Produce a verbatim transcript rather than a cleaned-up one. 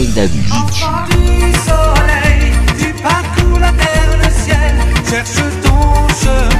avec David. Enfant du soleil, tu parcours la terre, le ciel, cherche ton chemin.